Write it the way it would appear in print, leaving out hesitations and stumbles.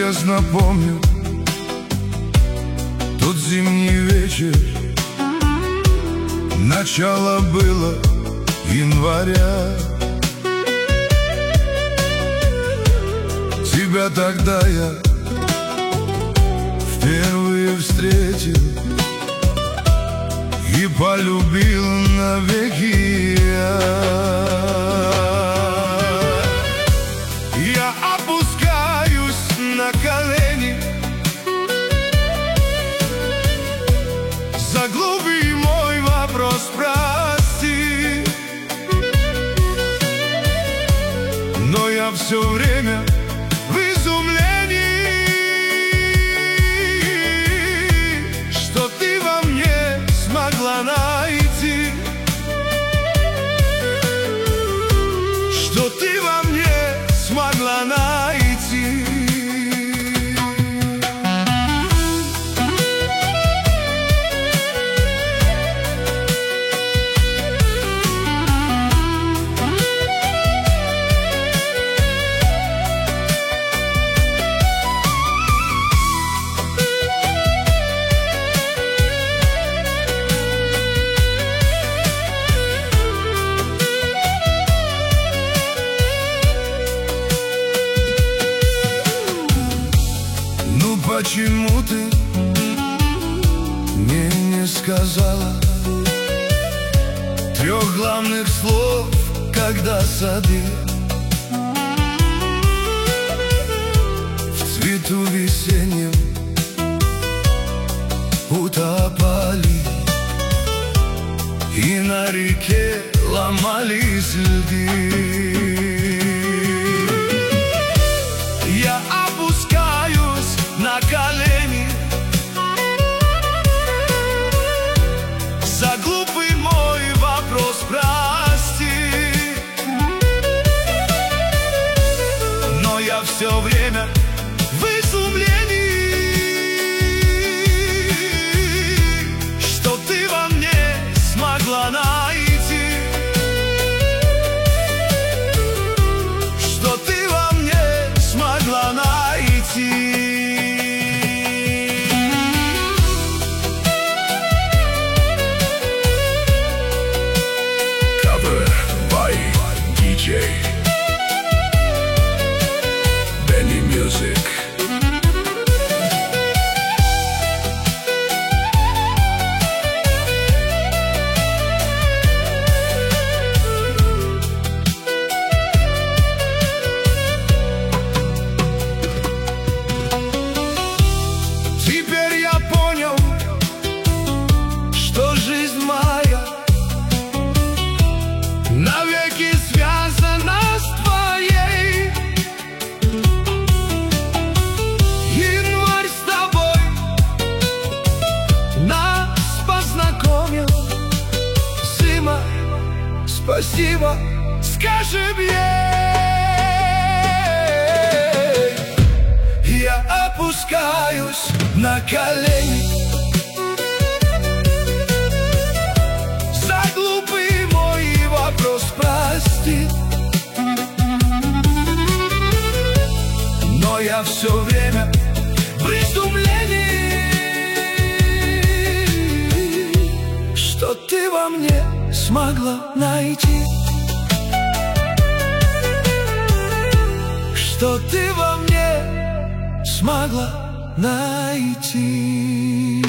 ясно помню тот зимний вечер. Начало было января. Тебя тогда я впервые встретил и полюбил навеки я опускаюсь на колени за глупый мой вопрос, прости. Но я все время в изумлении, что ты во мне смогла найти, что ты во мне смогла найти. Почему ты мне не сказала трех главных слов, когда сады в цвету весеннем утопали и на реке ломались льды? Я опускаюсь на колени за глупый мой вопрос, прости. Но я все время в изумлении, что ты во мне смогла найти, что ты во мне смогла найти. Benny Music. Теперь я понял, что жизнь моя навеки связана с твоей. Январь с тобой нас познакомил. Зима, спасибо, скажем ей. Я опускаюсь на колени за глупый мой вопрос, прости. Но я все время в изумлении, что ты во мне смогла найти, что ты во мне смогла найти.